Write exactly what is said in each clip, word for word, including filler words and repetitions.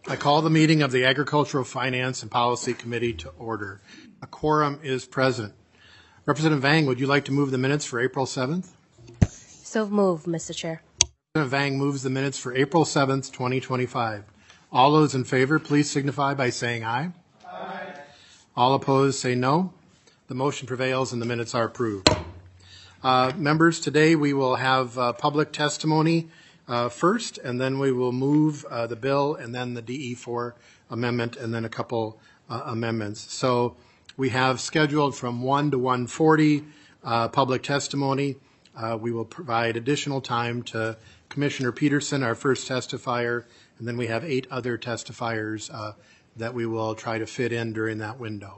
I call the meeting of the Agricultural Finance and Policy Committee to order. A quorum is present. Representative Vang, would you like to move the minutes for April seventh? So moved, Mister Chair. Representative Vang moves the minutes for April seventh, twenty twenty-five. All those in favor, please signify by saying aye. Aye. All opposed, say no. The motion prevails and the minutes are approved. Uh, members, today we will have uh, public testimony Uh, first, and then we will move uh, the bill and then the D E four amendment and then a couple uh, amendments. So we have scheduled from one to one forty uh, public testimony. Uh, we will provide additional time to Commissioner Peterson, our first testifier, and then we have eight other testifiers uh, that we will try to fit in during that window.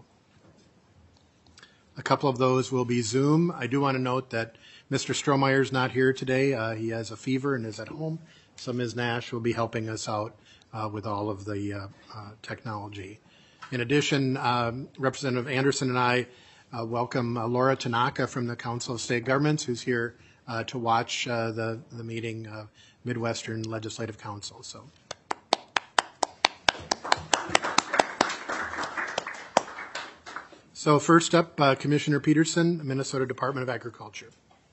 A couple of those will be Zoom. I do want to note that Mister Strohmeyer is not here today. Uh, he has a fever and is at home, so Miz Nash will be helping us out uh, with all of the uh, uh, technology. In addition, um, Representative Anderson and I uh, welcome uh, Laura Tanaka from the Council of State Governments, who's here uh, to watch uh, the, the meeting, uh, Midwestern Legislative Council. So. So first up, uh, Commissioner Peterson, Minnesota Department of Agriculture.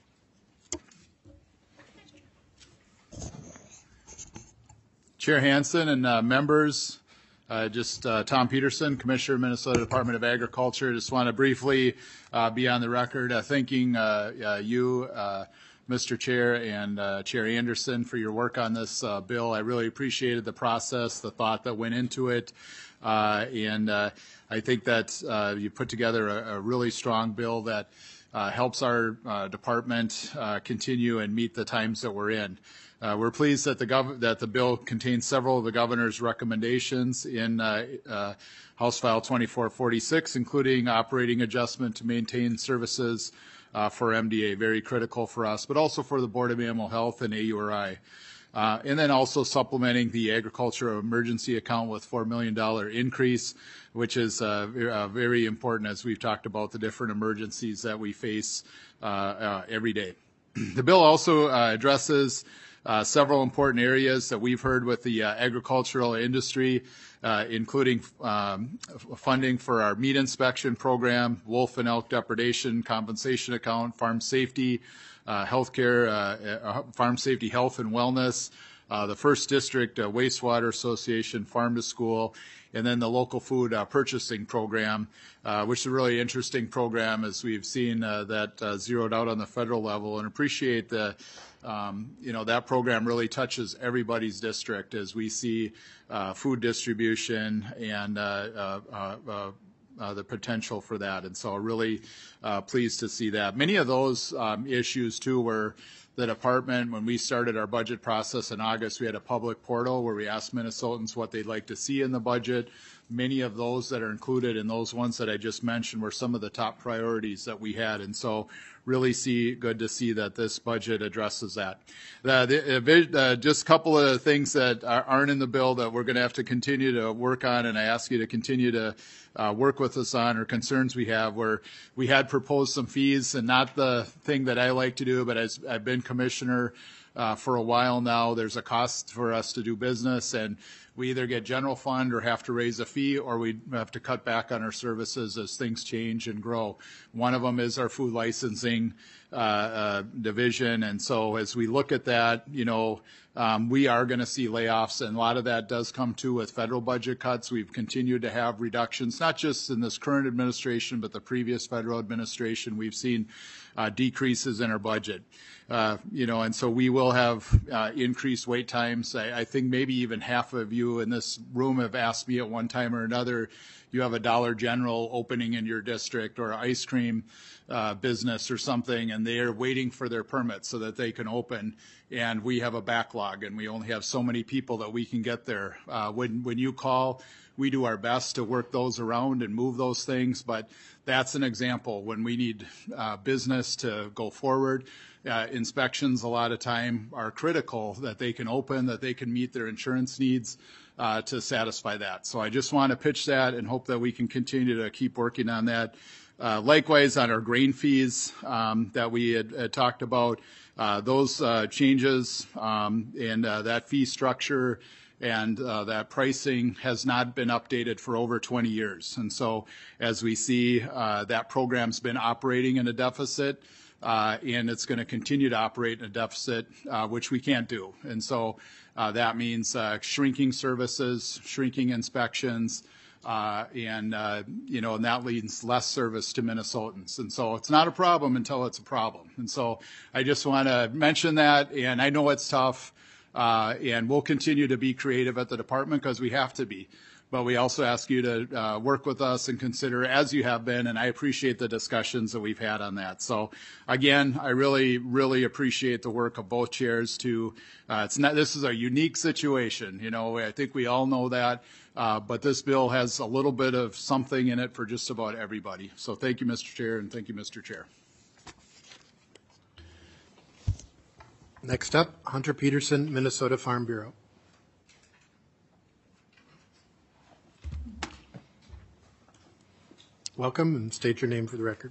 Chair Hansen and uh, members, uh, just uh, Tom Peterson, Commissioner, Minnesota Department of Agriculture. Just want to briefly uh, be on the record uh, thanking uh, uh, you, uh, Mister Chair, and uh, Chair Anderson for your work on this uh, bill. I really appreciated the process, the thought that went into it, uh, and uh, I think that uh, you put together a, a really strong bill that uh, helps our uh, department uh, continue and meet the times that we're in. Uh, we're pleased that the, gov- that the bill contains several of the governor's recommendations in uh, uh, House File twenty-four forty-six, including operating adjustment to maintain services uh, for M D A, very critical for us, but also for the Board of Animal Health and A U R I. Uh, and then also supplementing the agricultural emergency account with four million dollars increase, which is uh, uh, very important as we've talked about the different emergencies that we face uh, uh, every day. The bill also uh, addresses Uh, several important areas that we've heard with the uh, agricultural industry, uh, including um, funding for our meat inspection program, wolf and elk depredation compensation account, farm safety, uh, healthcare, uh, uh, farm safety health and wellness, uh, the First District uh, Wastewater Association, Farm to School, and then the local food uh, purchasing program, uh, which is a really interesting program as we've seen uh, that uh, zeroed out on the federal level, and appreciate the Um, you know, that program really touches everybody's district as we see uh, food distribution and uh, uh, uh, uh, the potential for that. And so really uh, pleased to see that. Many of those um, issues, too, were the department, when we started our budget process in August, we had a public portal where we asked Minnesotans what they'd like to see in the budget. Many of those that are included and those ones that I just mentioned were some of the top priorities that we had. And so really see good to see that this budget addresses that. Uh, the, uh, just a couple of things that are, aren't in the bill that we're going to have to continue to work on, and I ask you to continue to uh, work with us on, or concerns we have, where we had proposed some fees, and not the thing that I like to do, but as I've been commissioner uh, for a while now, there's a cost for us to do business, and we either get general fund or have to raise a fee, or we have to cut back on our services as things change and grow. One of them is our food licensing uh, uh, division, and so as we look at that, you know, um, we are going to see layoffs, and a lot of that does come too with federal budget cuts. We've continued to have reductions, not just in this current administration, but the previous federal administration. We've seen uh, decreases in our budget. Uh, you know, and so we will have uh, increased wait times. I, I think maybe even half of you in this room have asked me at one time or another, you have a Dollar General opening in your district or an ice cream uh, business or something, and they are waiting for their permit so that they can open, and we have a backlog, and we only have so many people that we can get there. Uh, when, when you call, we do our best to work those around and move those things, but that's an example when we need uh, business to go forward. Uh, inspections a lot of time are critical that they can open, that they can meet their insurance needs uh, to satisfy that. So I just want to pitch that and hope that we can continue to keep working on that. Uh, likewise, on our grain fees um, that we had, had talked about, uh, those uh, changes um, and uh, that fee structure and uh, that pricing has not been updated for over twenty years. And so as we see, uh, that program's been operating in a deficit, uh, and it's going to continue to operate in a deficit, uh, which we can't do. And so uh, that means uh, shrinking services, shrinking inspections, uh, and, uh, you know, and that leads less service to Minnesotans. And so it's not a problem until it's a problem. And so I just want to mention that, and I know it's tough. Uh, and we'll continue to be creative at the department because we have to be. But we also ask you to uh, work with us and consider, as you have been, and I appreciate the discussions that we've had on that. So again, I really, really appreciate the work of both chairs to, uh, it's not, this is a unique situation. You know, I think we all know that, uh, but this bill has a little bit of something in it for just about everybody. So thank you, Mister Chair, and thank you, Mister Chair. Next up, Hunter Peterson, Minnesota Farm Bureau. Welcome, and state your name for the record.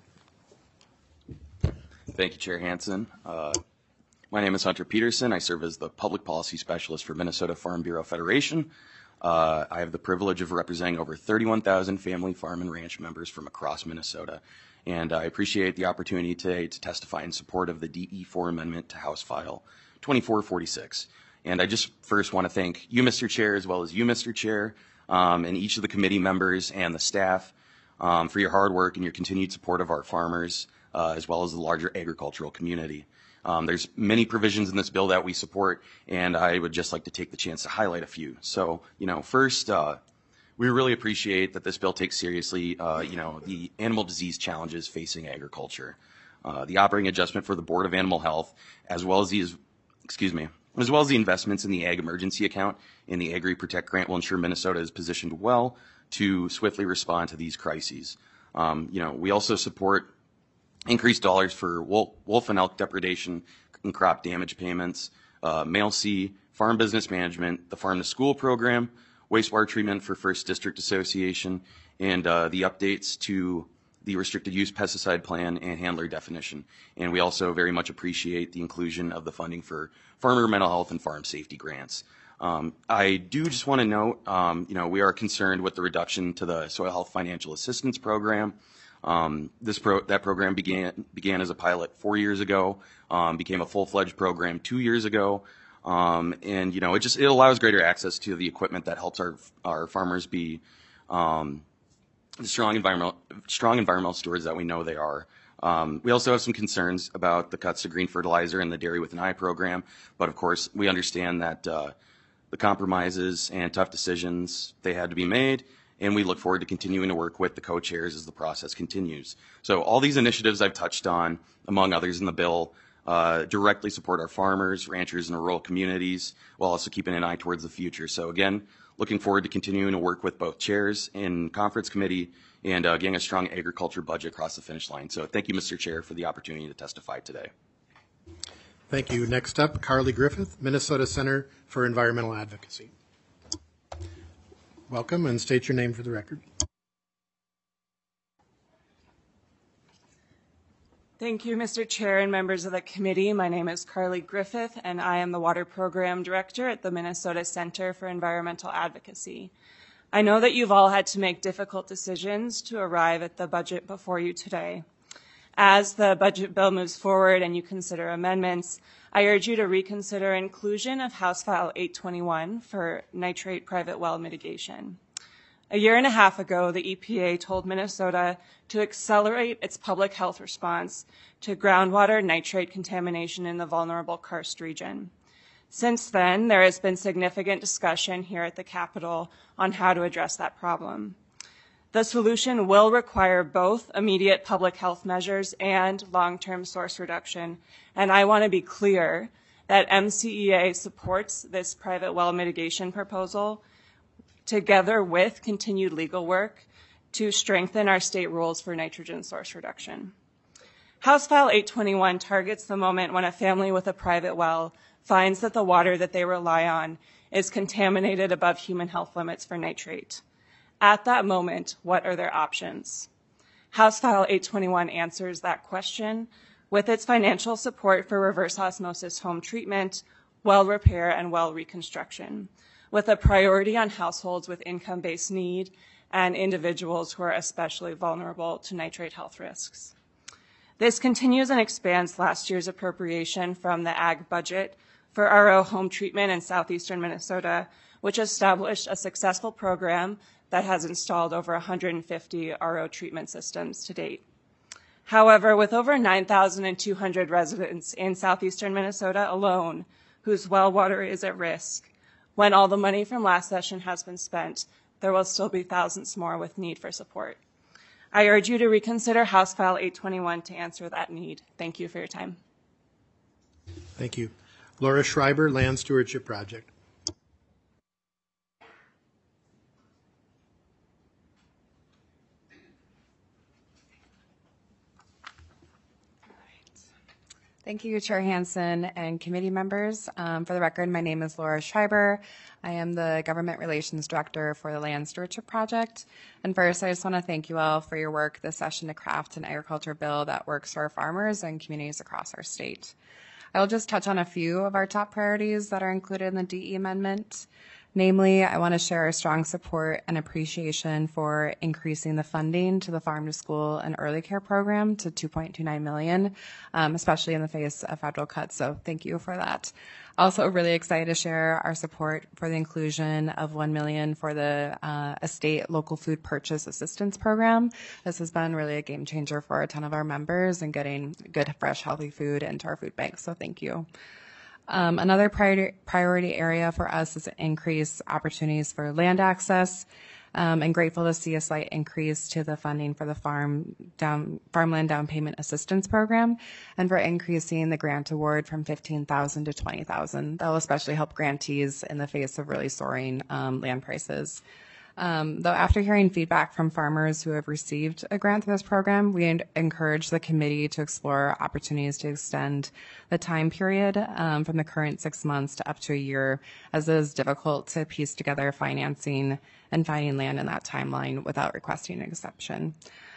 Thank you, Chair Hansen. Uh, my name is Hunter Peterson. I serve as the Public Policy Specialist for Minnesota Farm Bureau Federation. Uh, I have the privilege of representing over thirty-one thousand family farm and ranch members from across Minnesota. And I appreciate the opportunity today to testify in support of the D E four amendment to House File twenty-four forty-six. And I just first want to thank you, Mister Chair, as well as you, Mister Chair, um, and each of the committee members and the staff um, for your hard work and your continued support of our farmers, uh, as well as the larger agricultural community. Um, there's many provisions in this bill that we support, and I would just like to take the chance to highlight a few. So, you know, first, uh, we really appreciate that this bill takes seriously, uh, you know, the animal disease challenges facing agriculture. Uh, the operating adjustment for the Board of Animal Health, as well as these, excuse me, as well as the investments in the Ag Emergency Account in the Agri Protect Grant will ensure Minnesota is positioned well to swiftly respond to these crises. Um, you know, we also support increased dollars for wolf, wolf and elk depredation and crop damage payments, uh, Mail C, farm business management, the Farm to School program, wastewater treatment for First District Association, and uh, the updates to the restricted use pesticide plan and handler definition. And we also very much appreciate the inclusion of the funding for farmer mental health and farm safety grants. Um, I do just want to note, um, you know, we are concerned with the reduction to the Soil Health Financial Assistance Program. Um, this pro that program began began as a pilot four years ago, um, became a full-fledged program two years ago. Um, and, you know, it just, it allows greater access to the equipment that helps our, our farmers be, um, strong environmental, strong environmental stewards that we know they are. Um, we also have some concerns about the cuts to green fertilizer and the Dairy with an Eye program. But of course, we understand that, uh, the compromises and tough decisions, they had to be made. And we look forward to continuing to work with the co-chairs as the process continues. So all these initiatives I've touched on, among others in the bill, Uh, directly support our farmers, ranchers, and rural communities, while also keeping an eye towards the future. So again, looking forward to continuing to work with both chairs in conference committee and uh, getting a strong agriculture budget across the finish line. So thank you, Mister Chair, for the opportunity to testify today. Thank you. Next up, Carly Griffith, Minnesota Center for Environmental Advocacy. Welcome, and state your name for the record. Thank you, Mister Chair and members of the committee. My name is Carly Griffith, and I am the Water Program Director at the Minnesota Center for Environmental Advocacy. I know that you've all had to make difficult decisions to arrive at the budget before you today. As the budget bill moves forward and you consider amendments, I urge you to reconsider inclusion of House File eight twenty-one for nitrate private well mitigation. A year and a half ago, the E P A told Minnesota to accelerate its public health response to groundwater nitrate contamination in the vulnerable karst region. Since then, there has been significant discussion here at the Capitol on how to address that problem. The solution will require both immediate public health measures and long-term source reduction, and I want to be clear that M C E A supports this private well mitigation proposal together with continued legal work to strengthen our state rules for nitrogen source reduction. House File eight twenty-one targets the moment when a family with a private well finds that the water that they rely on is contaminated above human health limits for nitrate. At that moment, what are their options? House File eight twenty-one answers that question with its financial support for reverse osmosis home treatment, well repair, and well reconstruction. with a priority on households with income-based need and individuals who are especially vulnerable to nitrate health risks. This continues and expands last year's appropriation from the ag budget for R O home treatment in southeastern Minnesota, which established a successful program that has installed over one hundred fifty R O treatment systems to date. However, with over nine thousand two hundred residents in southeastern Minnesota alone whose well water is at risk, when all the money from last session has been spent, there will still be thousands more with need for support. I urge you to reconsider House File eight twenty-one to answer that need. Thank you for your time. Thank you. Laura Schreiber, Land Stewardship Project. Thank you, Chair Hansen and committee members. Um, for the record, my name is Laura Schreiber. I am the Government Relations Director for the Land Stewardship Project. And first, I just want to thank you all for your work this session to craft an agriculture bill that works for our farmers and communities across our state. I will just touch on a few of our top priorities that are included in the D E amendment. Namely, I want to share our strong support and appreciation for increasing the funding to the Farm to School and Early Care Program to two point two nine million dollars, um, especially in the face of federal cuts. So thank you for that. Also really excited to share our support for the inclusion of one million dollars for the uh, Estate Local Food Purchase Assistance Program. This has been really a game changer for a ton of our members and getting good, fresh, healthy food into our food banks. So thank you. Um, another priority, priority area for us is to increase opportunities for land access. Um, and grateful to see a slight increase to the funding for the farm down, farmland down payment assistance program, and for increasing the grant award from fifteen thousand to twenty thousand. That will especially help grantees in the face of really soaring um, land prices. Um, though after hearing feedback from farmers who have received a grant through this program, we encourage the committee to explore opportunities to extend the time period um, from the current six months to up to a year, as it is difficult to piece together financing and finding land in that timeline without requesting an exception.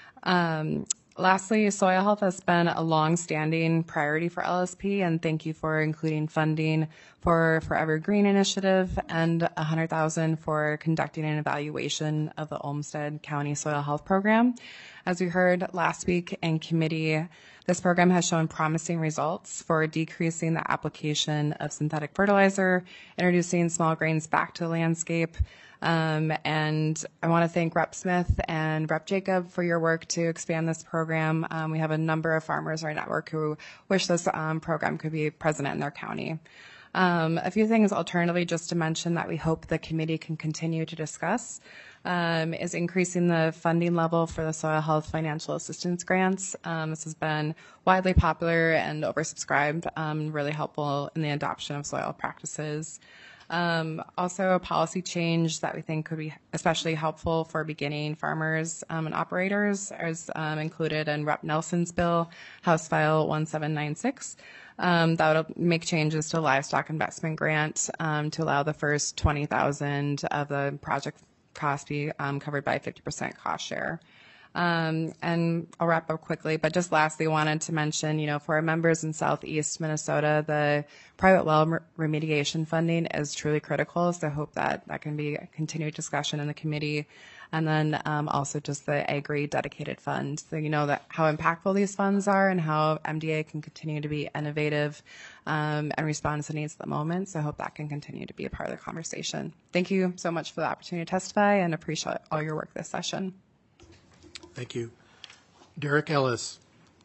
Um, Lastly, soil health has been a long-standing priority for L S P, and thank you for including funding for Forever Green initiative and one hundred thousand dollars for conducting an evaluation of the Olmsted County Soil Health Program. As we heard last week in committee, this program has shown promising results for decreasing the application of synthetic fertilizer, introducing small grains back to the landscape. Um, and I want to thank Rep Smith and Rep Jacob for your work to expand this program. Um, we have a number of farmers in our network who wish this um, program could be present in their county. Um, a few things alternatively just to mention that we hope the committee can continue to discuss um, is increasing the funding level for the soil health financial assistance grants. Um, this has been widely popular and oversubscribed, um, really helpful in the adoption of soil practices. Um, also, a policy change that we think could be especially helpful for beginning farmers um, and operators is um, included in Rep Nelson's bill, House File one seven nine six. Um, that would make changes to livestock investment grant um, to allow the first twenty thousand dollars of the project cost be um, covered by fifty percent cost share. Um, and I'll wrap up quickly, but just lastly wanted to mention, you know, for our members in Southeast Minnesota, the private well remediation funding is truly critical. So I hope that that can be a continued discussion in the committee. And then um, also just the Agri dedicated fund. So you know that how impactful these funds are and how M D A can continue to be innovative um, and respond to needs at the moment. So I hope that can continue to be a part of the conversation. Thank you so much for the opportunity to testify and appreciate all your work this session. Thank you. Derek Ellis.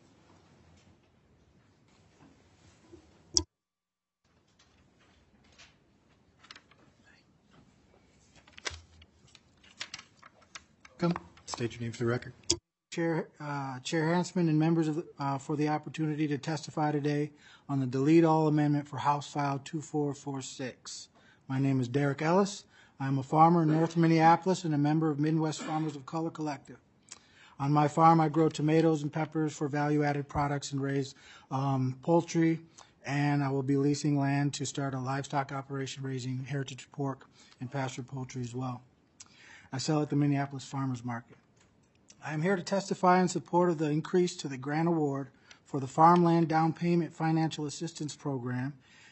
Come, state your name for the record. Chair, uh, Chair Hansman and members of the, uh, for the opportunity to testify today on the delete all amendment for House File two four four six. My name is Derek Ellis. I'm a farmer in North Minneapolis and a member of Midwest Farmers of Color Collective. On my farm, I grow tomatoes and peppers for value-added products and raise um, poultry, and I will be leasing land to start a livestock operation raising heritage pork and pasture poultry as well. I sell at the Minneapolis Farmers Market. I am here to testify in support of the increase to the grant award for the Farmland Down Payment Financial Assistance Program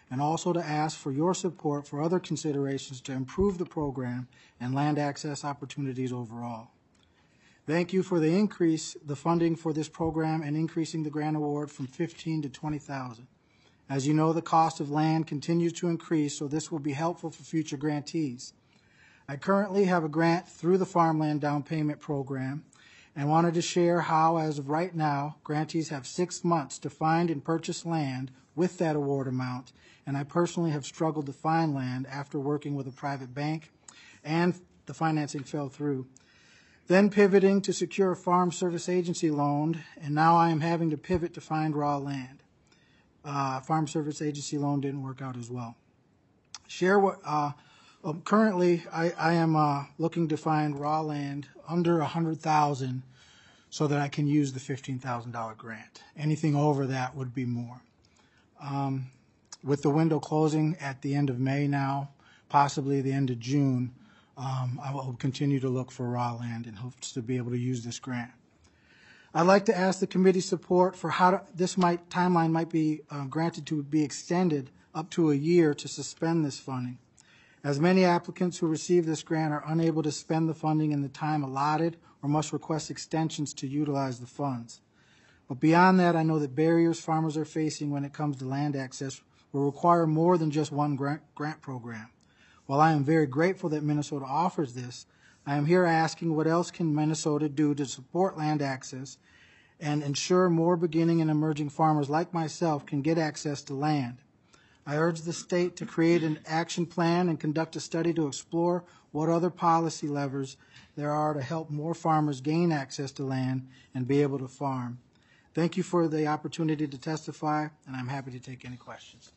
and also to ask for your support for other considerations to improve the program and land access opportunities overall. Thank you for the increase, the funding for this program and increasing the grant award from fifteen to twenty thousand. As you know, the cost of land continues to increase, so this will be helpful for future grantees. I currently have a grant through the Farmland Down Payment Program and wanted to share how, as of right now, grantees have six months to find and purchase land with that award amount, and I personally have struggled to find land after working with a private bank, and the financing fell through. Then pivoting to secure a Farm Service Agency loan, and now I am having to pivot to find raw land. Uh, Farm Service Agency loan didn't work out as well. Share what, uh, um, currently I, I am uh, looking to find raw land under one hundred thousand dollars so that I can use the fifteen thousand dollars grant. Anything over that would be more. Um, with the window closing at the end of May now, possibly the end of June, um, I will continue to look for raw land in hopes to be able to use this grant. I'd like to ask the committee's support for how to, this might, timeline might be uh, granted to be extended up to a year to suspend this funding, as many applicants who receive this grant are unable to spend the funding in the time allotted or must request extensions to utilize the funds. But beyond that, I know that barriers farmers are facing when it comes to land access will require more than just one grant, grant program. While I am very grateful that Minnesota offers this, I am here asking what else can Minnesota do to support land access and ensure more beginning and emerging farmers like myself can get access to land. I urge the state to create an action plan and conduct a study to explore what other policy levers there are to help more farmers gain access to land and be able to farm. Thank you for the opportunity to testify, and I'm happy to take any questions.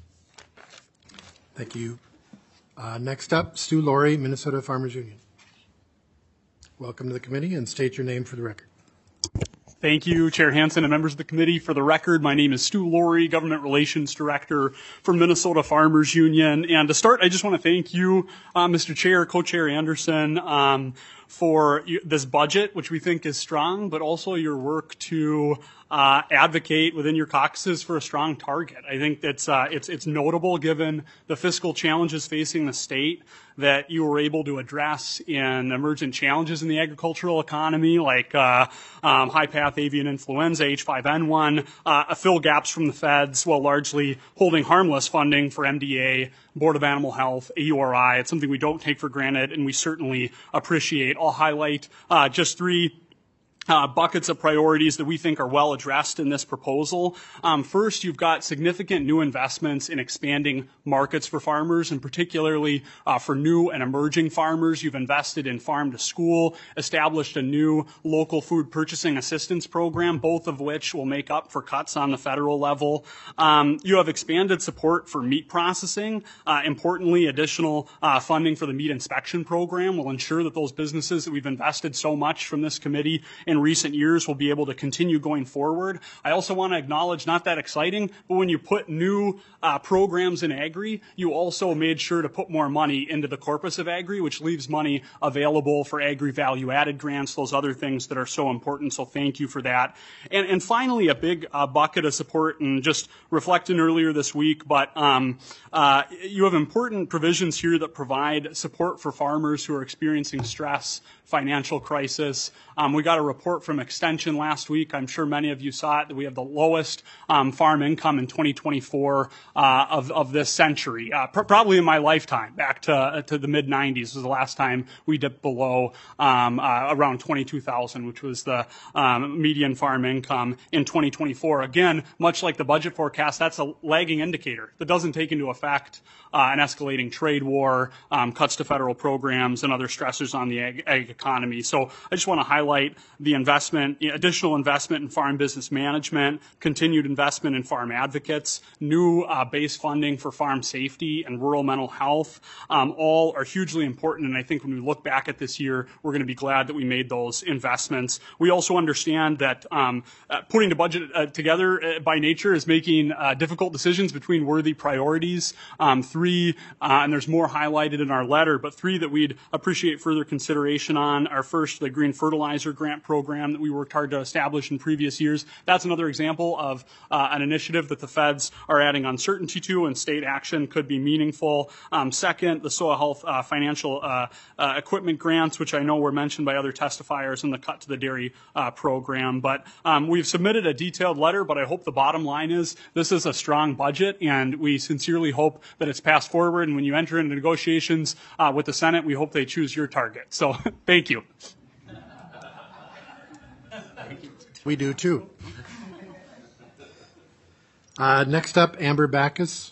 Thank you. Uh, next up, Stu Laurie, Minnesota Farmers Union. Welcome to the committee, and state your name for the record. Thank you, Chair Hansen and members of the committee. For the record, my name is Stu Laurie, Government Relations Director for Minnesota Farmers Union. And to start, I just want to thank you, uh, Mister Chair, Co-Chair Anderson, um, for this budget, which we think is strong, but also your work to uh, advocate within your caucuses for a strong target. I think that's uh, it's it's notable given the fiscal challenges facing the state that you were able to address in emergent challenges in the agricultural economy, like uh, um, high-path avian influenza, H five N one, uh, fill gaps from the feds while largely holding harmless funding for M D A, Board of Animal Health, A U R I. It's something we don't take for granted, and we certainly appreciate. I'll highlight uh, just three Uh, buckets of priorities that we think are well addressed in this proposal. Um, first, you've got significant new investments in expanding markets for farmers, and particularly uh, for new and emerging farmers. You've invested in Farm to School, established a new local food purchasing assistance program, both of which will make up for cuts on the federal level. Um, you have expanded support for meat processing. Uh, importantly, additional uh, funding for the meat inspection program will ensure that those businesses that we've invested so much from this committee in recent years will be able to continue going forward. I also want to acknowledge, not that exciting, but when you put new uh, programs in Agri, you also made sure to put more money into the corpus of Agri, which leaves money available for Agri value-added grants, those other things that are so important, so thank you for that. And, and finally, a big uh, bucket of support, and just reflecting earlier this week, but um, uh, you have important provisions here that provide support for farmers who are experiencing stress, financial crisis. Um, we got a report from Extension last week. I'm sure many of you saw it, that we have the lowest um, farm income in twenty twenty-four uh, of, of this century, uh, pr- probably in my lifetime. Back to uh, to the mid nineties was the last time we dipped below um, uh, around twenty-two thousand, which was the um, median farm income in twenty twenty-four. Again, much like the budget forecast, that's a lagging indicator that doesn't take into effect uh, an escalating trade war, um, cuts to federal programs, and other stressors on the ag, ag economy. So I just want to highlight the investment, additional investment in farm business management, continued investment in farm advocates, new uh, base funding for farm safety and rural mental health. Um, all are hugely important, and I think when we look back at this year, we're going to be glad that we made those investments. We also understand that um, uh, putting the budget uh, together uh, by nature is making uh, difficult decisions between worthy priorities. Um, three, uh, and there's more highlighted in our letter, but three that we'd appreciate further consideration on are first the Green Fertilizer Grant Program. program that we worked hard to establish in previous years. That's another example of uh, an initiative that the feds are adding uncertainty to, and state action could be meaningful. Um, second, the soil health uh, financial uh, uh, equipment grants, which I know were mentioned by other testifiers in the Cut to the Dairy uh, program. But um, we've submitted a detailed letter, but I hope the bottom line is this is a strong budget, and we sincerely hope that it's passed forward. And when you enter into negotiations uh, with the Senate, we hope they choose your target. So thank you. We do too. Uh, next up, Amber Backus,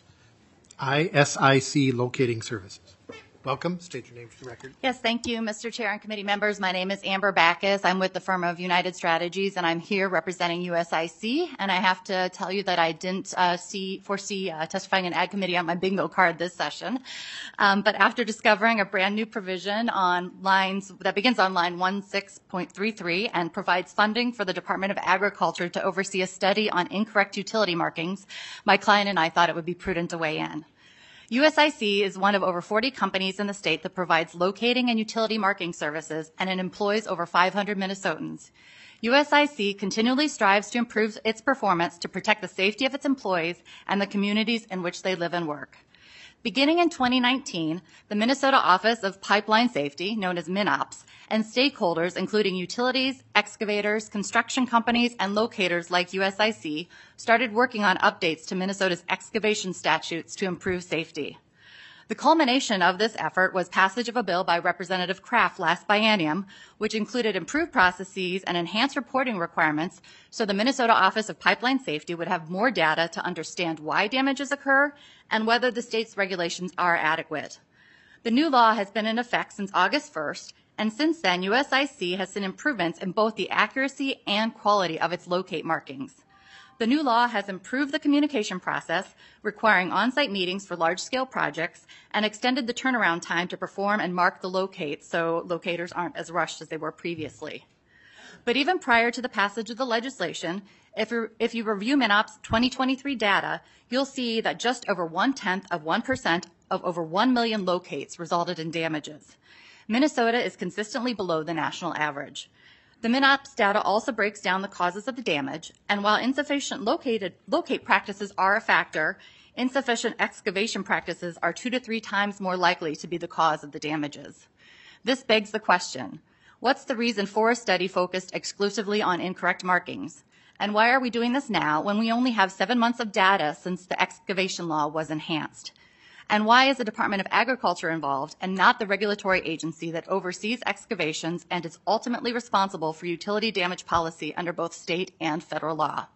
I S I C Locating Services. Welcome. State your name for the record. Yes, thank you, Mister Chair and committee members. My name is Amber Backus. I'm with the firm of United Strategies, and I'm here representing U S I C. And I have to tell you that I didn't uh, see foresee uh, testifying in Ag Committee on my bingo card this session. Um, but after discovering a brand new provision on lines that begins on line one six point three three and provides funding for the Department of Agriculture to oversee a study on incorrect utility markings, my client and I thought it would be prudent to weigh in. U S I C is one of over forty companies in the state that provides locating and utility marking services, and it employs over five hundred Minnesotans. U S I C continually strives to improve its performance to protect the safety of its employees and the communities in which they live and work. Beginning in twenty nineteen, the Minnesota Office of Pipeline Safety, known as MinOps, and stakeholders, including utilities, excavators, construction companies, and locators like U S I C, started working on updates to Minnesota's excavation statutes to improve safety. The culmination of this effort was passage of a bill by Representative Kraft last biennium, which included improved processes and enhanced reporting requirements so the Minnesota Office of Pipeline Safety would have more data to understand why damages occur and whether the state's regulations are adequate. The new law has been in effect since August first, and since then, U S I C has seen improvements in both the accuracy and quality of its locate markings. The new law has improved the communication process, requiring on-site meetings for large-scale projects, and extended the turnaround time to perform and mark the locates so locators aren't as rushed as they were previously. But even prior to the passage of the legislation, if you, if you review MinOps twenty twenty-three data, you'll see that just over one-tenth of one percent of over one million locates resulted in damages. Minnesota is consistently below the national average. The MinOps data also breaks down the causes of the damage, and while insufficient located, locate practices are a factor, insufficient excavation practices are two to three times more likely to be the cause of the damages. This begs the question, what's the reason for a study focused exclusively on incorrect markings? And why are we doing this now when we only have seven months of data since the excavation law was enhanced? And why is the Department of Agriculture involved and not the regulatory agency that oversees excavations and is ultimately responsible for utility damage policy under both state and federal law?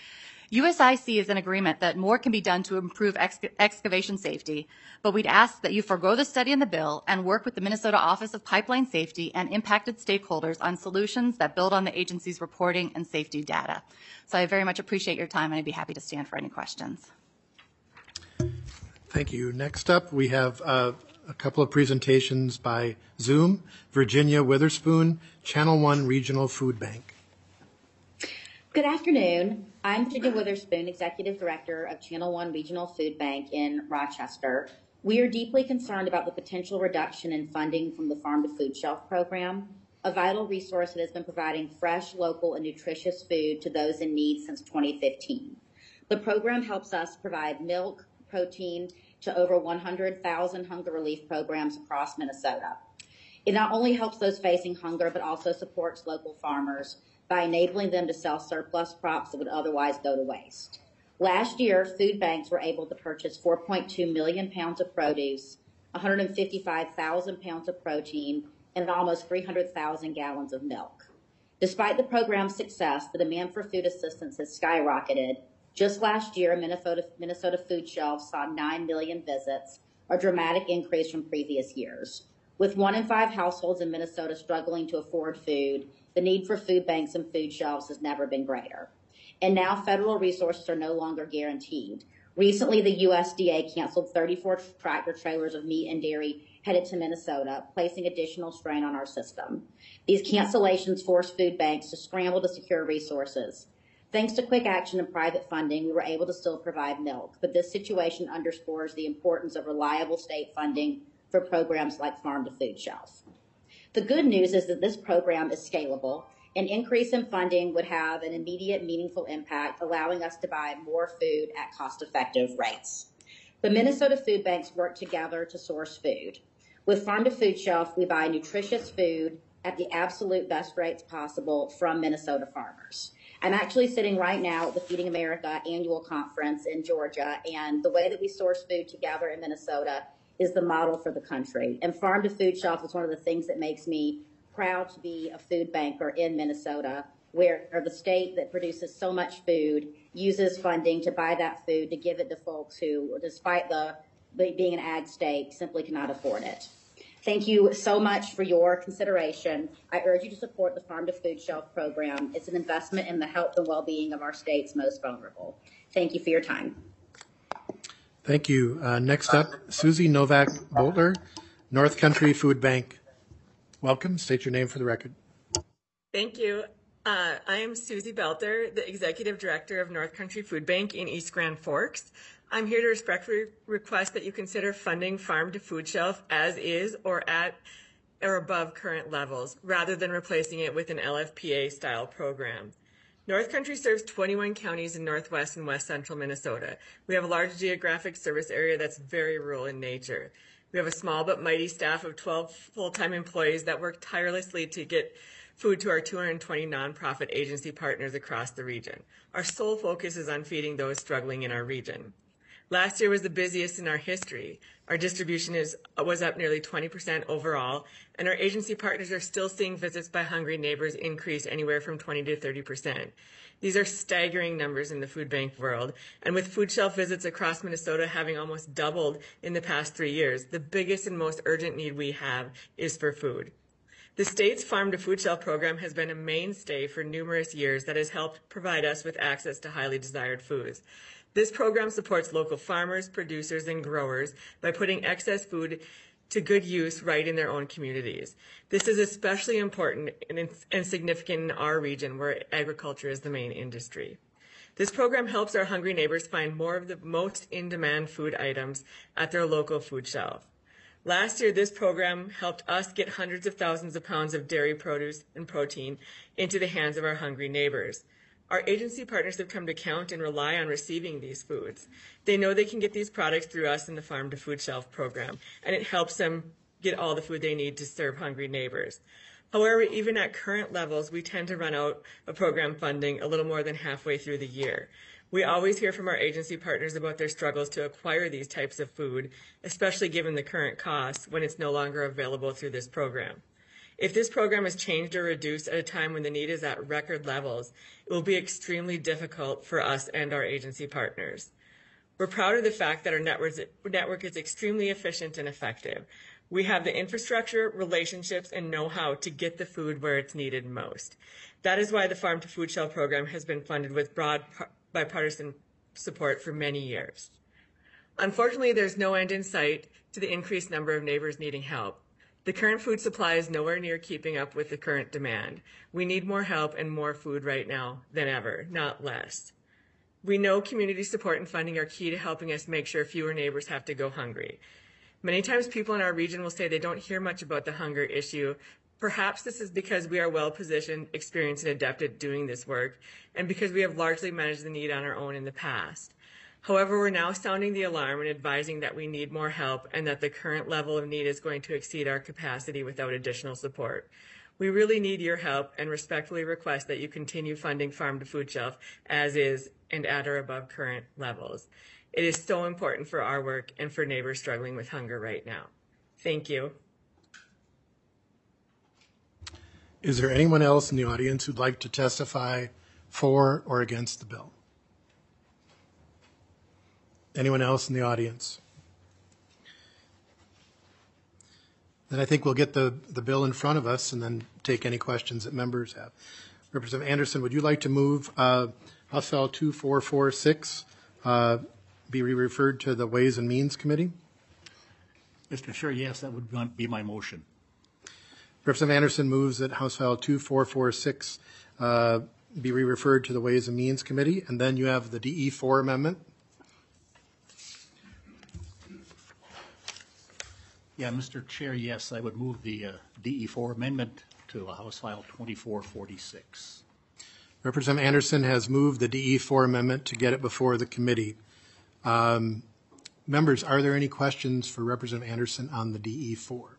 U S I C is in agreement that more can be done to improve ex- excavation safety, but we'd ask that you forego the study in the bill and work with the Minnesota Office of Pipeline Safety and impacted stakeholders on solutions that build on the agency's reporting and safety data. So I very much appreciate your time, and I'd be happy to stand for any questions. Thank you. Next up, we have uh, a couple of presentations by Zoom. Virginia Witherspoon, Channel One Regional Food Bank. Good afternoon. I'm Virginia Witherspoon, Executive Director of Channel One Regional Food Bank in Rochester. We are deeply concerned about the potential reduction in funding from the Farm to Food Shelf program, a vital resource that has been providing fresh, local, and nutritious food to those in need since twenty fifteen. The program helps us provide milk, protein to over one hundred thousand hunger relief programs across Minnesota. It not only helps those facing hunger, but also supports local farmers by enabling them to sell surplus crops that would otherwise go to waste. Last year, food banks were able to purchase four point two million pounds of produce, one hundred fifty-five thousand pounds of protein, and almost three hundred thousand gallons of milk. Despite the program's success, the demand for food assistance has skyrocketed. Just last year, Minnesota, Minnesota food shelves saw nine million visits, a dramatic increase from previous years. With one in five households in Minnesota struggling to afford food, the need for food banks and food shelves has never been greater. And now federal resources are no longer guaranteed. Recently, the U S D A canceled thirty-four tractor trailers of meat and dairy headed to Minnesota, placing additional strain on our system. These cancellations forced food banks to scramble to secure resources. Thanks to quick action and private funding, we were able to still provide milk, but this situation underscores the importance of reliable state funding for programs like Farm to Food Shelf. The good news is that this program is scalable, An increase in funding would have an immediate, meaningful impact, allowing us to buy more food at cost-effective rates. The Minnesota food banks work together to source food. With Farm to Food Shelf, we buy nutritious food at the absolute best rates possible from Minnesota farmers. I'm actually sitting right now at the Feeding America annual conference in Georgia, and the way that we source food together in Minnesota is the model for the country. And Farm to Food Shelf is one of the things that makes me proud to be a food banker in Minnesota, where the state that produces so much food uses funding to buy that food to give it to folks who, despite the being an ag state, simply cannot afford it. Thank you so much for your consideration. I urge you to support the Farm to Food Shelf program. It's an investment in the health and well-being of our state's most vulnerable. Thank you for your time. Thank you. Uh, next up, Susie Novak Bolter, North Country Food Bank. Welcome. State your name for the record. Thank you. Uh, I am Susie Belter, the Executive Director of North Country Food Bank in East Grand Forks. I'm here to respectfully request that you consider funding Farm to Food Shelf as is or at or above current levels, rather than replacing it with an L F P A-style program. North Country serves twenty-one counties in northwest and west central Minnesota. We have a large geographic service area that's very rural in nature. We have a small but mighty staff of twelve full-time employees that work tirelessly to get food to our two hundred twenty nonprofit agency partners across the region. Our sole focus is on feeding those struggling in our region. Last year was the busiest in our history. Our distribution is, was up nearly twenty percent overall, and our agency partners are still seeing visits by hungry neighbors increase anywhere from twenty to thirty percent. These are staggering numbers in the food bank world, and with food shelf visits across Minnesota having almost doubled in the past three years, the biggest and most urgent need we have is for food. The state's Farm to Food Shelf program has been a mainstay for numerous years that has helped provide us with access to highly desired foods. This program supports local farmers, producers, and growers by putting excess food to good use right in their own communities. This is especially important and, and significant in our region where agriculture is the main industry. This program helps our hungry neighbors find more of the most in-demand food items at their local food shelf. Last year, this program helped us get hundreds of thousands of pounds of dairy produce and protein into the hands of our hungry neighbors. Our agency partners have come to count and rely on receiving these foods. They know they can get these products through us in the Farm to Food Shelf program, and it helps them get all the food they need to serve hungry neighbors. However, even at current levels, we tend to run out of program funding a little more than halfway through the year. We always hear from our agency partners about their struggles to acquire these types of food, especially given the current costs when it's no longer available through this program. If this program is changed or reduced at a time when the need is at record levels, it will be extremely difficult for us and our agency partners. We're proud of the fact that our network is extremely efficient and effective. We have the infrastructure, relationships, and know-how to get the food where it's needed most. That is why the Farm to Food Shelf program has been funded with broad bipartisan support for many years. Unfortunately, there's no end in sight to the increased number of neighbors needing help. The current food supply is nowhere near keeping up with the current demand. We need more help and more food right now than ever, not less. We know community support and funding are key to helping us make sure fewer neighbors have to go hungry. Many times people in our region will say they don't hear much about the hunger issue. Perhaps this is because we are well positioned, experienced, and adept at doing this work, and because we have largely managed the need on our own in the past. However, we're now sounding the alarm and advising that we need more help and that the current level of need is going to exceed our capacity without additional support. We really need your help and respectfully request that you continue funding Farm to Food Shelf as is and at or above current levels. It is so important for our work and for neighbors struggling with hunger right now. Thank you. Is there anyone else in the audience who'd like to testify for or against the bill? Anyone else in the audience? Then I think we'll get the, the bill in front of us and then take any questions that members have. Representative Anderson, would you like to move uh, House File two four four six uh, be referred to the Ways and Means Committee? Mister Chair, yes, that would be my motion. Representative Anderson moves that House File two four four six uh, be referred to the Ways and Means Committee, and then you have the D E four amendment. Yeah, Mister Chair, yes, I would move the uh, D E four amendment to House File twenty-four forty-six. Representative Anderson has moved the D E four amendment to get it before the committee. Um, members, are there any questions for Representative Anderson on the D E four?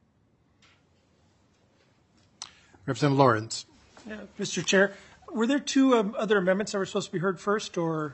Representative Lawrence. Yeah, Mister Chair, were there two um, other amendments that were supposed to be heard first, or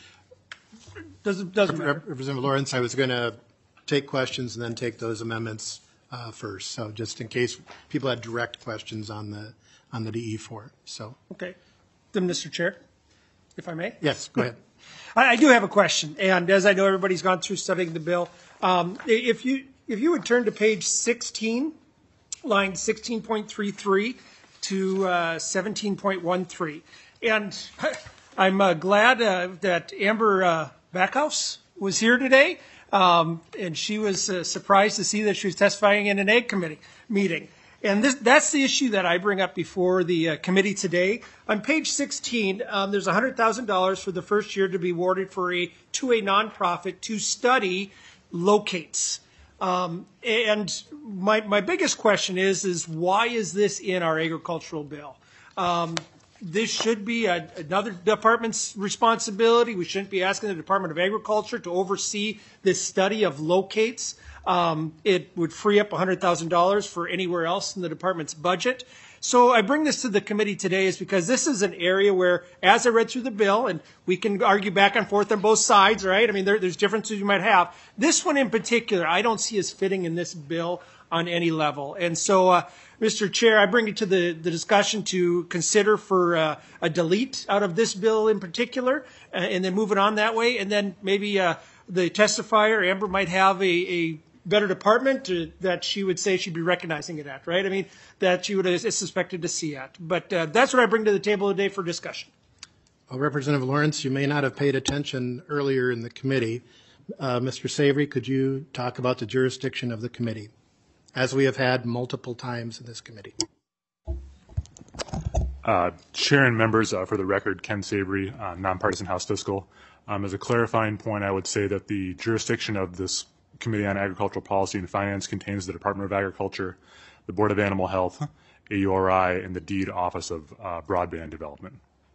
does it doesn't matter? Representative Lawrence, I was going to take questions and then take those amendments uh, first. So just in case people had direct questions on the on the D E four. So okay, then Mister Chair, if I may. Yes, go ahead. I, I do have a question, and as I know everybody's gone through studying the bill, um, if you if you would turn to page sixteen, line sixteen point three three to uh, seventeen point one three, and I'm uh, glad uh, that Amber uh, Backhouse was here today. Um, and she was uh, surprised to see that she was testifying in an ag committee meeting. And this, that's the issue that I bring up before the uh, committee today. On page sixteen, um, there's one hundred thousand dollars for the first year to be awarded for a to a nonprofit to study locates. Um, and my, my biggest question is, is why is this in our agricultural bill? Um, This should be a, another department's responsibility. We shouldn't be asking the Department of Agriculture to oversee this study of locates. Um, it would free up one hundred thousand dollars for anywhere else in the department's budget. So I bring this to the committee today is because this is an area where, as I read through the bill, and we can argue back and forth on both sides, right? I mean, there, there's differences you might have. This one in particular, I don't see as fitting in this bill on any level. And so, uh, Mister Chair, I bring it to the, the discussion to consider for uh, a delete out of this bill in particular, uh, and then move it on that way. And then maybe uh, the testifier, Amber, might have a, a better department to, that she would say she'd be recognizing it at, right? I mean, that she would have suspected to see at. But uh, that's what I bring to the table today for discussion. Well, Representative Lawrence, you may not have paid attention earlier in the committee. Uh, Mister Savory, could you talk about the jurisdiction of the committee, as we have had multiple times in this committee? Uh, Chair and members, uh, for the record, Ken Savory, uh, nonpartisan House Fiscal. Um, as a clarifying point, I would say that the jurisdiction of this Committee on Agricultural Policy and Finance contains the Department of Agriculture, the Board of Animal Health, A U R I, and the Deed Office of uh, Broadband Development.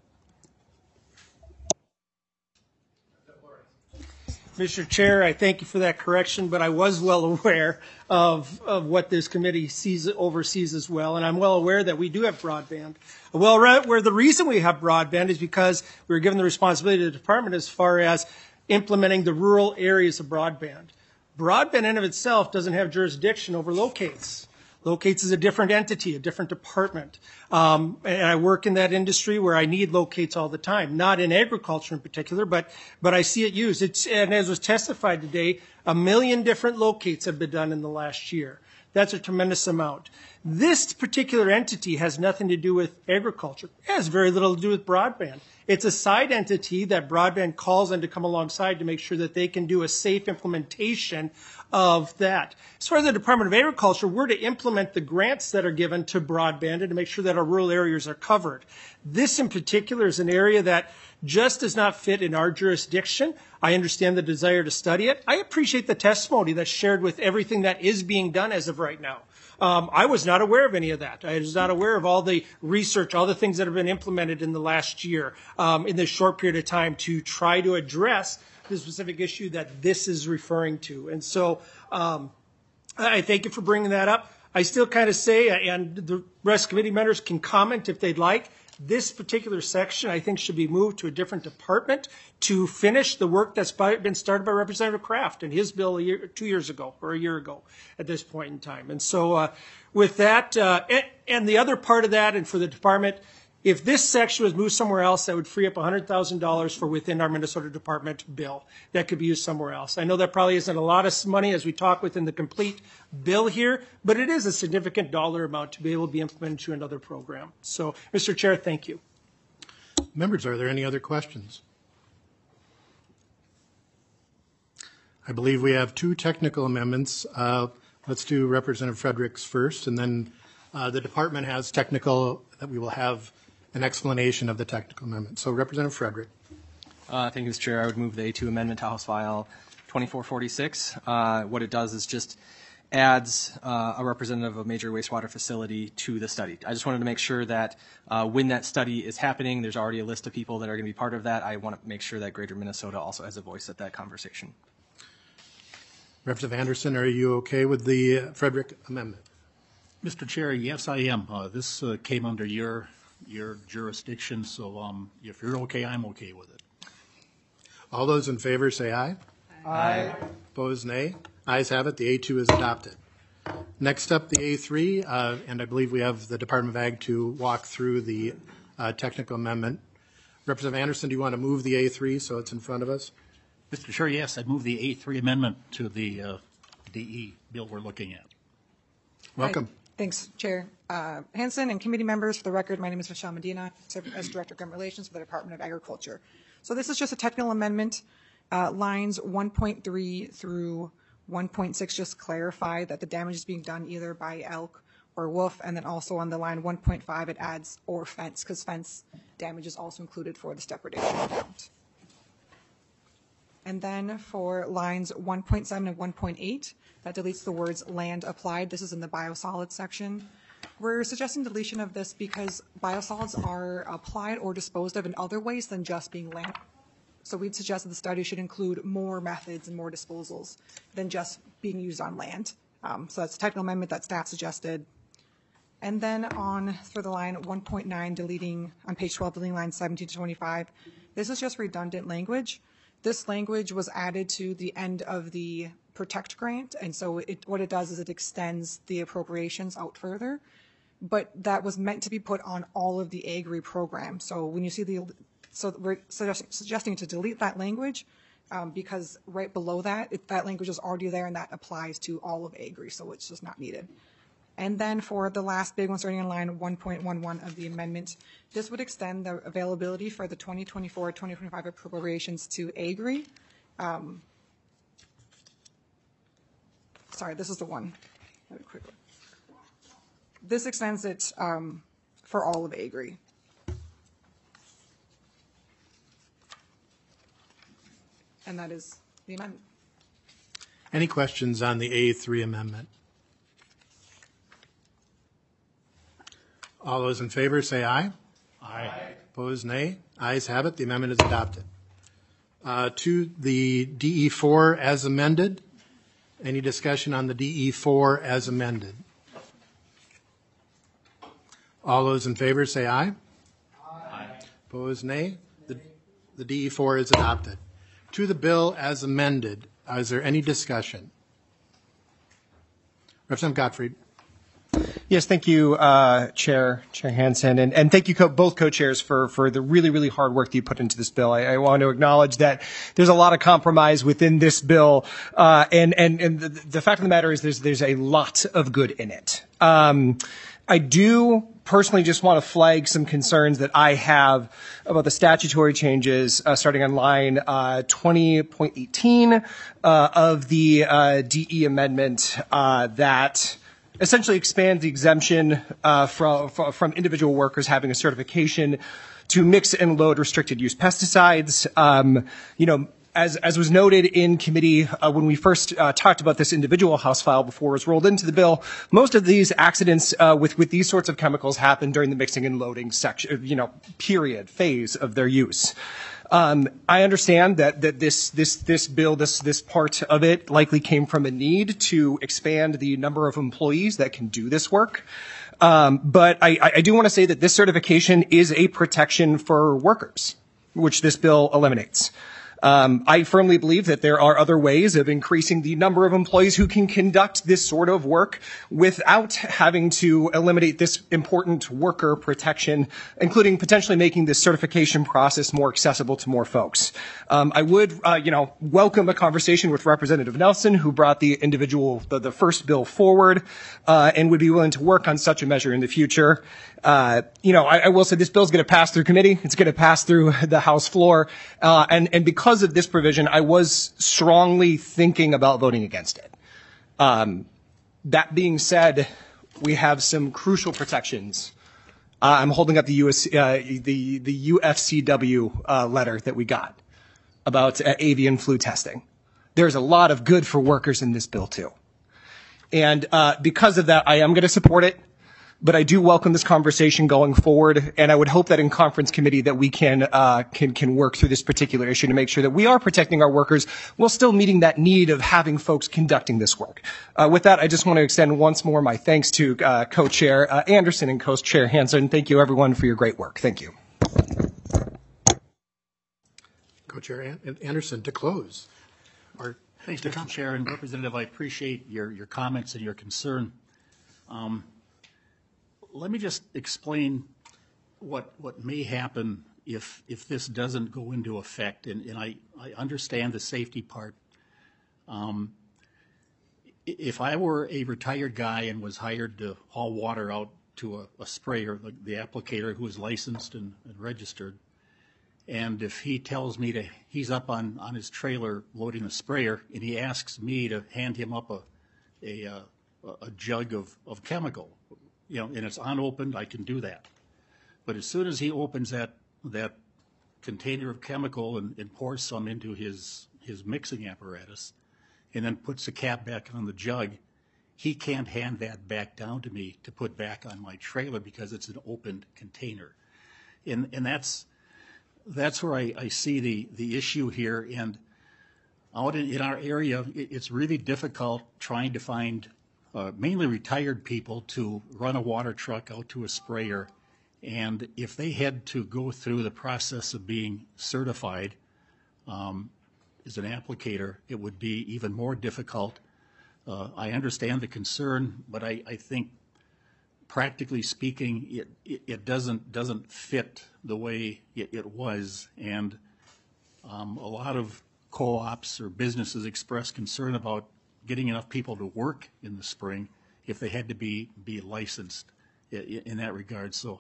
Mister Chair, I thank you for that correction, but I was well aware of, of what this committee sees, oversees as well, and I'm well aware that we do have broadband. Well, where the reason we have broadband is because we were given the responsibility to the department as far as implementing the rural areas of broadband. Broadband in and of itself doesn't have jurisdiction over locates. Locates is a different entity, a different department. Um, and I work in that industry where I need locates all the time, not in agriculture in particular, but, but I see it used. It's, and as was testified today, a million different locates have been done in the last year. That's a tremendous amount. This particular entity has nothing to do with agriculture. It has very little to do with broadband. It's a side entity that broadband calls on to come alongside to make sure that they can do a safe implementation of that. As far as the Department of Agriculture, we're to implement the grants that are given to broadband and to make sure that our rural areas are covered. This in particular is an area that just does not fit in our jurisdiction. I understand the desire to study it. I appreciate the testimony that's shared with everything that is being done as of right now. Um, I was not aware of any of that. I was not aware of all the research, all the things that have been implemented in the last year um, in this short period of time to try to address the specific issue that this is referring to. And so um, I thank you for bringing that up. I still kind of say, and the rest of committee members can comment if they'd like, this particular section I think should be moved to a different department to finish the work that's been started by Representative Kraft and his bill a year, two years ago or a year ago at this point in time. And so uh, with that, uh, and, and the other part of that, and for the department, if this section was moved somewhere else, that would free up one hundred thousand dollars for within our Minnesota Department bill that could be used somewhere else. I know that probably isn't a lot of money as we talk within the complete bill here, but it is a significant dollar amount to be able to be implemented to another program. So, Mister Chair, thank you. Members, are there any other questions? I believe we have two technical amendments. Uh, let's do Representative Fredericks first, and then uh, the department has technical that we will have an explanation of the technical amendment. So Representative Frederick. Uh, thank you, Mister Chair. I would move the A two amendment to House File twenty-four forty-six. Uh, what it does is just adds uh, a representative of a major wastewater facility to the study. I just wanted to make sure that uh, when that study is happening, there's already a list of people that are going to be part of that. I want to make sure that Greater Minnesota also has a voice at that conversation. Representative Anderson, are you okay with the uh, Frederick amendment? Mister Chair, yes, I am. Uh, this uh, came under your your jurisdiction, so um, if you're okay, I'm okay with it. All those in favor say aye. Aye. Opposed, nay. Ayes have it. The A two is adopted. Next up, the A three, uh, and I believe we have the Department of Ag to walk through the uh, technical amendment. Representative Anderson, do you want to move the A three so it's in front of us? Mister Chair, yes, I move the A three amendment to the uh, D E bill we're looking at. Welcome. Hi. Thanks, Chair uh, Hansen and committee members. For the record, my name is Michelle Medina, serve as Director of Government Relations for the Department of Agriculture. So this is just a technical amendment. Uh, lines one point three through one point six just clarify that the damage is being done either by elk or wolf, and then also on the line one point five it adds or fence, because fence damage is also included for this depredation account. And then for lines one point seven and one point eight, that deletes the words land applied. This is in the biosolids section. We're suggesting deletion of this because biosolids are applied or disposed of in other ways than just being land. So we'd suggest that the study should include more methods and more disposals than just being used on land. Um, so that's a technical amendment that staff suggested. And then on for the line one point nine, deleting on page twelve, deleting lines seventeen to twenty-five, this is just redundant language. This language was added to the end of the Protect grant, and so it, what it does is it extends the appropriations out further, but that was meant to be put on all of the Agri program. So when you see the, so we're suggesting, suggesting to delete that language um, because right below that, it, that language is already there and that applies to all of Agri, so it's just not needed. And then for the last big one, starting in line one point one one of the amendment, this would extend the availability for the twenty twenty-four twenty twenty-five appropriations to Agri. Um, sorry, this is the one. This extends it um, for all of Agri. And that is the amendment. Any questions on the A three amendment? All those in favor say aye. Aye. Opposed, nay. Ayes have it. The amendment is adopted. Uh, to the D E four as amended. Any discussion on the D E four as amended? All those in favor say aye. Aye. Opposed, nay. The, the D E four is adopted. To the bill as amended, is there any discussion? Representative Gottfried. Yes, thank you, uh, Chair, Chair Hansen, and, and thank you co- both co-chairs for, for the really, really hard work that you put into this bill. I, I want to acknowledge that there's a lot of compromise within this bill, uh, and, and, and the, the fact of the matter is there's, there's a lot of good in it. Um, I do personally just want to flag some concerns that I have about the statutory changes uh, starting on line uh, twenty point eighteen uh, of the uh, D E amendment uh, that essentially expands the exemption uh, from, from individual workers having a certification to mix and load restricted use pesticides. Um, you know, as, as was noted in committee uh, when we first uh, talked about this individual House file before it was rolled into the bill, most of these accidents uh, with, with these sorts of chemicals happen during the mixing and loading section, you know, period, phase of their use. Um, I understand that, that this, this, this bill, this, this part of it likely came from a need to expand the number of employees that can do this work. Um, but I, I do want to say that this certification is a protection for workers, which this bill eliminates. Um, I firmly believe that there are other ways of increasing the number of employees who can conduct this sort of work without having to eliminate this important worker protection, including potentially making this certification process more accessible to more folks. Um, I would, uh, you know, welcome a conversation with Representative Nelson, who brought the individual, the, the first bill forward, uh, and would be willing to work on such a measure in the future. Uh, you know, I, I will say this bill is going to pass through committee. It's going to pass through the House floor. Uh, and, and because of this provision, I was strongly thinking about voting against it. Um, that being said, we have some crucial protections. Uh, I'm holding up the, U S, uh, the, the U F C W uh, letter that we got about uh, avian flu testing. There's a lot of good for workers in this bill, too. And uh, because of that, I am going to support it. But I do welcome this conversation going forward, and I would hope that in conference committee that we can uh, can can work through this particular issue to make sure that we are protecting our workers while still meeting that need of having folks conducting this work. Uh, with that, I just want to extend once more my thanks to uh, Co-Chair uh, Anderson and Co-Chair Hansen. Thank you, everyone, for your great work. Thank you. Co-Chair Anderson, to close. Or Thanks, Mister Chair and Representative. I appreciate your your comments and your concern. Um, Let me just explain what what may happen if if this doesn't go into effect, and, and I, I understand the safety part. Um, if I were a retired guy and was hired to haul water out to a, a sprayer, the, the applicator who is licensed and, and registered, and if he tells me to he's up on, on his trailer loading a sprayer, and he asks me to hand him up a a, a, a jug of, of chemical, you know, and it's unopened, I can do that. But as soon as he opens that that container of chemical and, and pours some into his his mixing apparatus, and then puts the cap back on the jug, he can't hand that back down to me to put back on my trailer because it's an opened container. And and that's that's where I, I see the, the issue here. And out in, in our area, it, it's really difficult trying to find Uh, mainly retired people to run a water truck out to a sprayer, and if they had to go through the process of being certified um, as an applicator, it would be even more difficult. Uh, I understand the concern, but I, I think practically speaking, it, it, it doesn't doesn't fit the way it, it was, and um, a lot of co-ops or businesses express concern about getting enough people to work in the spring if they had to be be licensed in, in that regard. So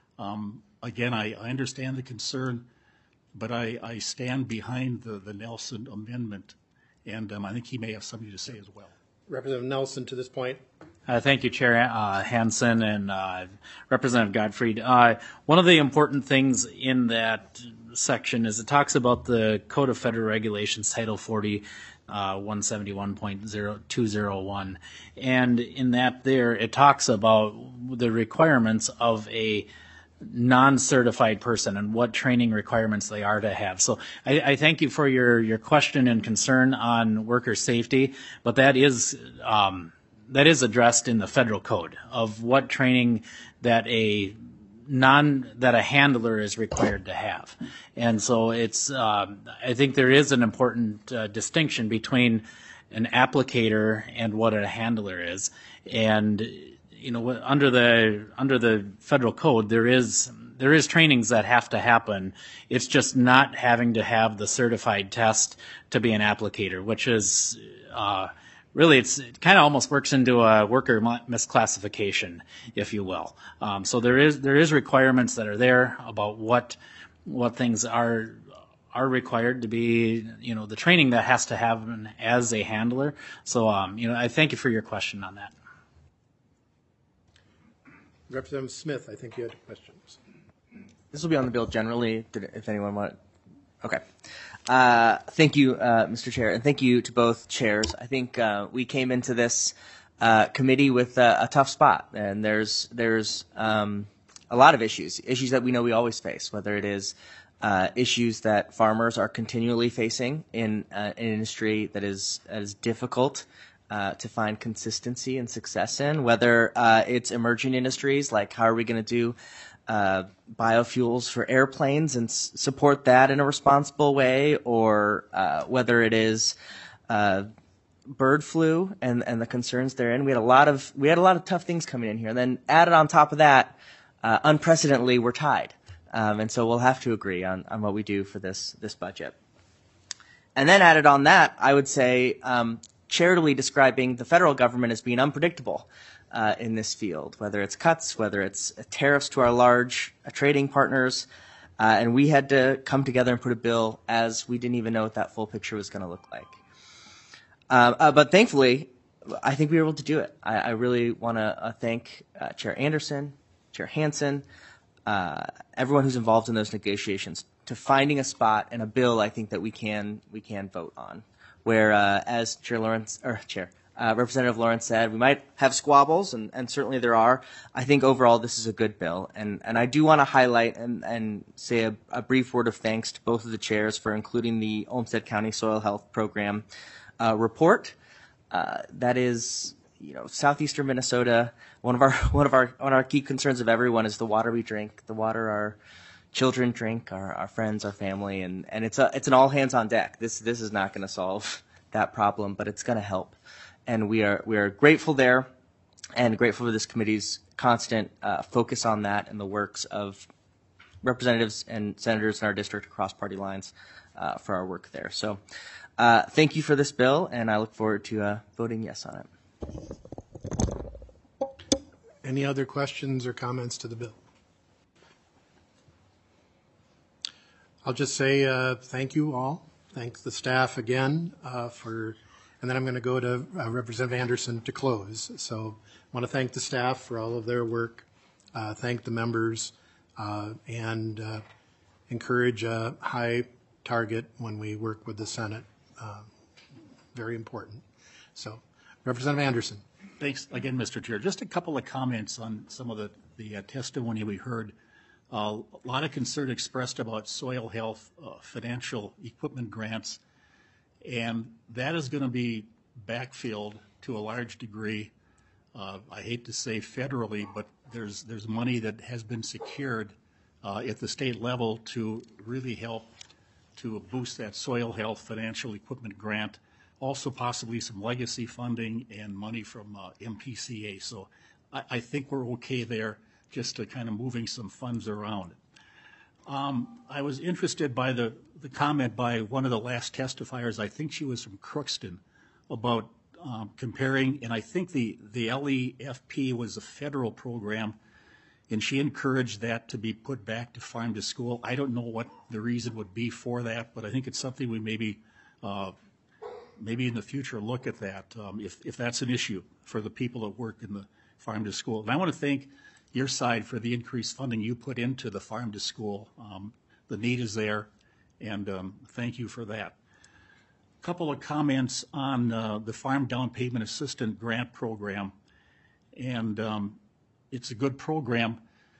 um, again, I, I understand the concern, but I, I stand behind the, the Nelson amendment, and um, I think he may have something to say as well. Representative Nelson, to this point. Uh, thank you, Chair uh, Hansen and uh, Representative Gottfried. Uh, one of the important things in that section is it talks about the Code of Federal Regulations, Title forty, Uh, one seventy-one point zero two zero one, and in that there it talks about the requirements of a non-certified person and what training requirements they are to have. So I, I thank you for your, your question and concern on worker safety, but that is um, that is addressed in the federal code of what training that a non that a handler is required to have. And so it's um, I think there is an important uh, distinction between an applicator and what a handler is. And you know, under the under the federal code, there is there is trainings that have to happen. It's just not having to have the certified test to be an applicator, which is uh, really, it's, it kind of almost works into a worker misclassification, if you will. Um, so there is there is requirements that are there about what what things are are required to be, you know, the training that has to happen as a handler. So, um, you know, I thank you for your question on that. Representative Smith, I think you had questions. This will be on the bill generally, if anyone want. Okay. Uh, thank you, uh, Mister Chair, and thank you to both chairs. I think uh, we came into this uh, committee with uh, a tough spot, and there's there's um, a lot of issues, issues that we know we always face, whether it is uh, issues that farmers are continually facing in uh, an industry that is that is difficult uh, to find consistency and success in, whether uh, it's emerging industries like how are we going to do Uh, biofuels for airplanes and s- support that in a responsible way, or uh, whether it is uh, bird flu and, and the concerns therein. We had a lot of we had a lot of tough things coming in here. And then added on top of that, uh, unprecedentedly, we're tied, um, and so we'll have to agree on, on what we do for this this budget. And then added on that, I would say um, charitably describing the federal government as being unpredictable Uh, in this field, whether it's cuts, whether it's uh, tariffs to our large uh, trading partners, uh, and we had to come together and put a bill as we didn't even know what that full picture was going to look like. Uh, uh, but thankfully, I think we were able to do it. I, I really want to uh, thank uh, Chair Anderson, Chair Hansen, uh, everyone who's involved in those negotiations to finding a spot and a bill I think that we can we can vote on. Where, uh, as Chair Lawrence or Chair uh, Representative Lawrence said, we might have squabbles, and, and certainly there are. I think overall this is a good bill. And, and I do want to highlight and, and say a, a brief word of thanks to both of the chairs for including the Olmsted County Soil Health Program uh, report. Uh, that is, you know, southeastern Minnesota. One of our one of our one of our key concerns of everyone is the water we drink, the water our children drink, our, our friends, our family, and, and it's a it's an all hands on deck. This this is not going to solve that problem, but it's going to help, and we are we are grateful there, and grateful for this committee's constant uh, focus on that and the works of representatives and senators in our district across party lines uh, for our work there. So, uh, thank you for this bill, and I look forward to uh, voting yes on it. Any other questions or comments to the bill? I'll just say uh, thank you all. Thank the staff again uh, for, and then I'm going to go to uh, Representative Anderson to close. So I want to thank the staff for all of their work, uh, thank the members, uh, and uh, encourage a high target when we work with the Senate. Uh, very important. So Representative Anderson. Thanks again, Mister Chair. Just a couple of comments on some of the, the uh, testimony we heard. Uh, a lot of concern expressed about soil health, uh, financial equipment grants, and that is going to be backfilled to a large degree. Uh, I hate to say federally, but there's there's money that has been secured uh, at the state level to really help to boost that soil health financial equipment grant. Also possibly some legacy funding and money from uh, M P C A. So I, I think we're okay there, just to kind of moving some funds around. Um, I was interested by the, the comment by one of the last testifiers, I think she was from Crookston, about um, comparing, and I think the, the L E F P was a federal program, and she encouraged that to be put back to farm to school. I don't know what the reason would be for that, but I think it's something we maybe uh, maybe in the future look at that, um, if, if that's an issue for the people that work in the farm to school. And I want to thank your side for the increased funding you put into the farm to school. Um, the need is there, and um, thank you for that. A couple of comments on uh, the Farm Down Payment Assistant Grant Program, and um, it's a good program.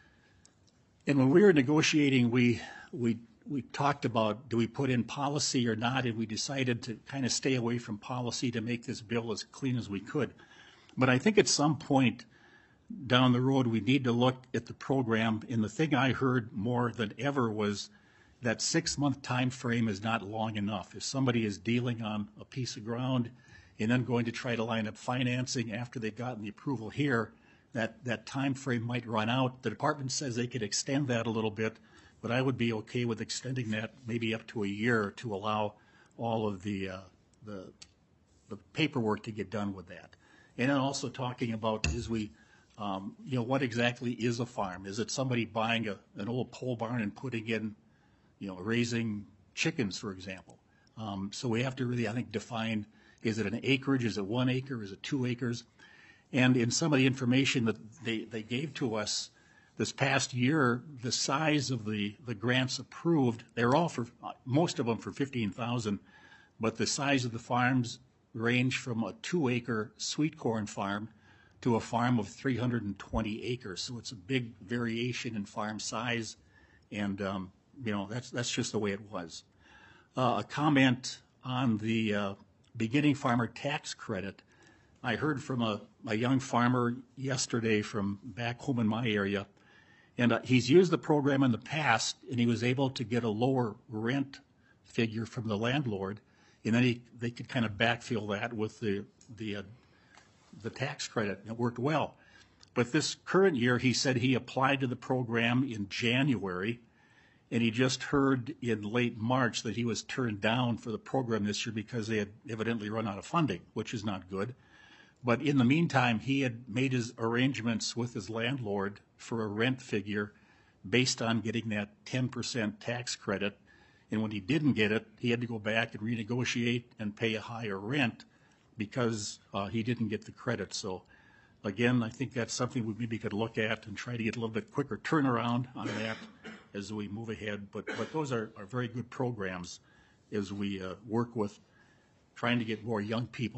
And when we were negotiating, we we we talked about, do we put in policy or not, and we decided to kind of stay away from policy to make this bill as clean as we could. But I think at some point down the road, we need to look at the program, and the thing I heard more than ever was that six-month time frame is not long enough. If somebody is dealing on a piece of ground and then going to try to line up financing after they've gotten the approval here, that, that time frame might run out. The department says they could extend that a little bit, but I would be okay with extending that maybe up to a year to allow all of the, uh, the, the paperwork to get done with that. And then also talking about, is we, um, you know, what exactly is a farm? Is it somebody buying a, an old pole barn and putting in, you know, raising chickens, for example? Um, so we have to really, I think, define, is it an acreage? Is it one acre? Is it two acres? And in some of the information that they, they gave to us this past year, the size of the, the grants approved, they're all for, most of them for fifteen thousand, but the size of the farms range from a two acre sweet corn farm to a farm of three hundred twenty acres. So it's a big variation in farm size, and um, you know, that's, that's just the way it was. Uh, a comment on the uh, beginning farmer tax credit. I heard from a, a young farmer yesterday from back home in my area, and uh, he's used the program in the past, and he was able to get a lower rent figure from the landlord, and then he, they could kind of backfill that with the the uh, the tax credit, and it worked well. But this current year, he said he applied to the program in January, and he just heard in late March that he was turned down for the program this year because they had evidently run out of funding, which is not good. But in the meantime, he had made his arrangements with his landlord for a rent figure based on getting that ten percent tax credit. And when he didn't get it, he had to go back and renegotiate and pay a higher rent because uh, he didn't get the credit. So again, I think that's something we maybe could look at and try to get a little bit quicker turnaround on that as we move ahead. But, but those are, are very good programs as we uh, work with trying to get more young people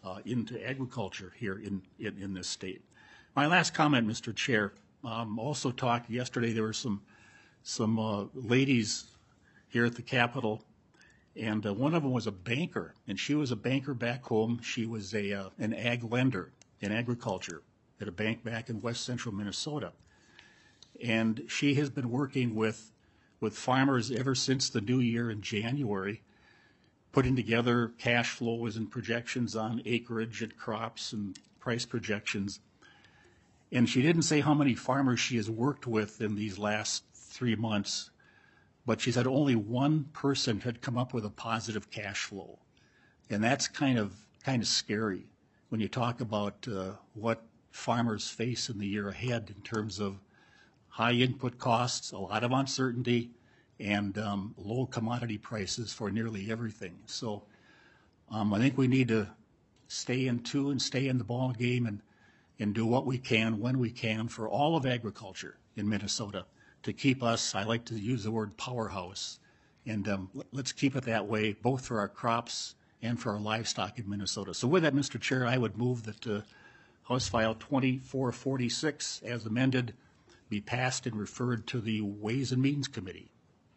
uh, into agriculture here in, in, in this state. My last comment, Mister Chair, um, also talked yesterday, there were some, some uh, ladies here at the Capitol, and uh, one of them was a banker, and she was a banker back home. She was a uh, an ag lender in agriculture at a bank back in west central Minnesota. And she has been working with, with farmers ever since the new year in January, putting together cash flows and projections on acreage and crops and price projections. And she didn't say how many farmers she has worked with in these last three months, but she said only one person had come up with a positive cash flow. And that's kind of kind of scary when you talk about uh, what farmers face in the year ahead in terms of high input costs, a lot of uncertainty, and um, low commodity prices for nearly everything. So um, I think we need to stay in tune, stay in the ball game, and, and do what we can when we can for all of agriculture in Minnesota to keep us, I like to use the word powerhouse, and um, let's keep it that way, both for our crops and for our livestock in Minnesota. So with that, Mister Chair, I would move that uh, House File twenty-four forty-six, as amended, be passed and referred to the Ways and Means Committee.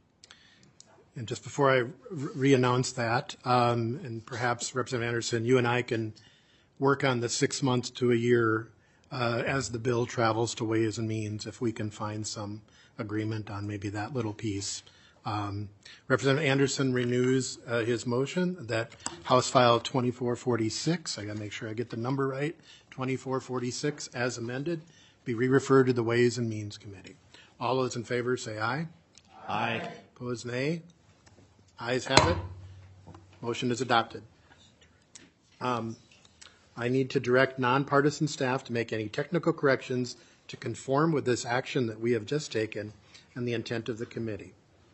And just before I re-announce that, um, and perhaps Representative Anderson, you and I can work on the six months to a year uh, as the bill travels to Ways and Means, if we can find some agreement on maybe that little piece. Um, Representative Anderson renews uh, his motion that House File twenty-four forty-six, I got to make sure I get the number right, twenty-four forty-six as amended, be re-referred to the Ways and Means Committee. All those in favor say aye. Aye. Opposed, nay. Ayes have it. Motion is adopted. Um, I need to direct nonpartisan staff to make any technical corrections to conform with this action that we have just taken and the intent of the committee.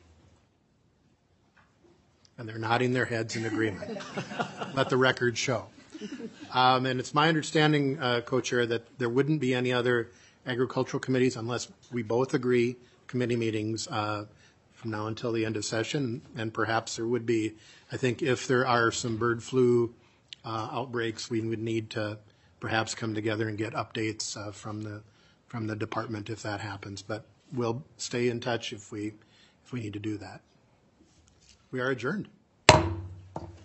And they're nodding their heads in agreement. Let the record show. Um, and it's my understanding, uh, Co-Chair, that there wouldn't be any other agricultural committees unless we both agree committee meetings uh, from now until the end of session. And perhaps there would be, I think if there are some bird flu uh, outbreaks, we would need to perhaps come together and get updates uh, from the from the department if that happens. But we'll stay in touch if we if we need to do that. We are adjourned.